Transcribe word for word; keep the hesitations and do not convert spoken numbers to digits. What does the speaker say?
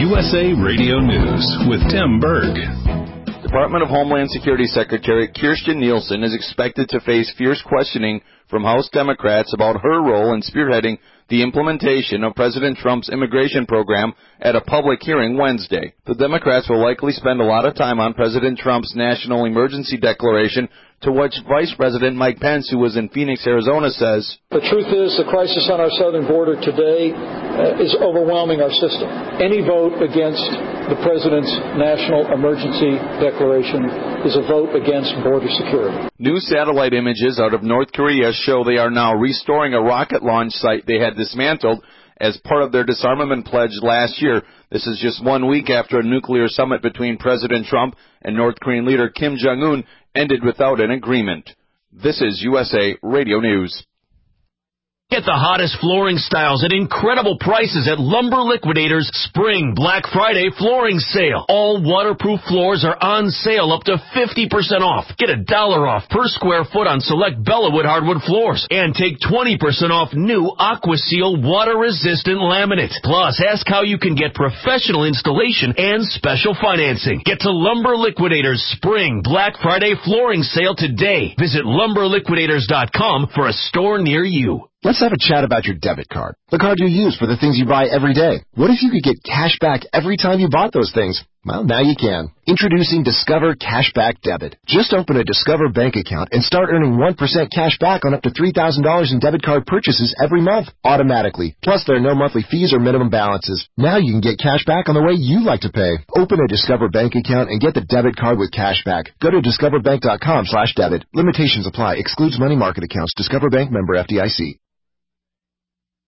U S A Radio News with Tim Berg. Department of Homeland Security Secretary Kirstjen Nielsen is expected to face fierce questioning from House Democrats about her role in spearheading the implementation of President Trump's immigration program at a public hearing Wednesday. The Democrats will likely spend a lot of time on President Trump's national emergency declaration, to which Vice President Mike Pence, who was in Phoenix, Arizona, says, "The truth is the crisis on our southern border today uh, is overwhelming our system. Any vote against the President's national emergency declaration is a vote against border security." New satellite images out of North Korea show they are now restoring a rocket launch site they had dismantled as part of their disarmament pledge last year. This is just one week after a nuclear summit between President Trump and North Korean leader Kim Jong-un ended without an agreement. This is U S A Radio News. Get the hottest flooring styles at incredible prices at Lumber Liquidators Spring Black Friday Flooring Sale. All waterproof floors are on sale up to fifty percent off. Get a dollar off per square foot on select Bellawood hardwood floors. And take twenty percent off new AquaSeal water-resistant laminate. Plus, ask how you can get professional installation and special financing. Get to Lumber Liquidators Spring Black Friday Flooring Sale today. Visit lumber liquidators dot com for a store near you. Let's have a chat about your debit card, the card you use for the things you buy every day. What if you could get cash back every time you bought those things? Well, now you can. Introducing Discover Cashback Debit. Just open a Discover bank account and start earning one percent cash back on up to three thousand dollars in debit card purchases every month, automatically. Plus, there are no monthly fees or minimum balances. Now you can get cash back on the way you like to pay. Open a Discover bank account and get the debit card with cash back. Go to discover bank dot com slash debit. Limitations apply. Excludes money market accounts. Discover Bank, member F D I C.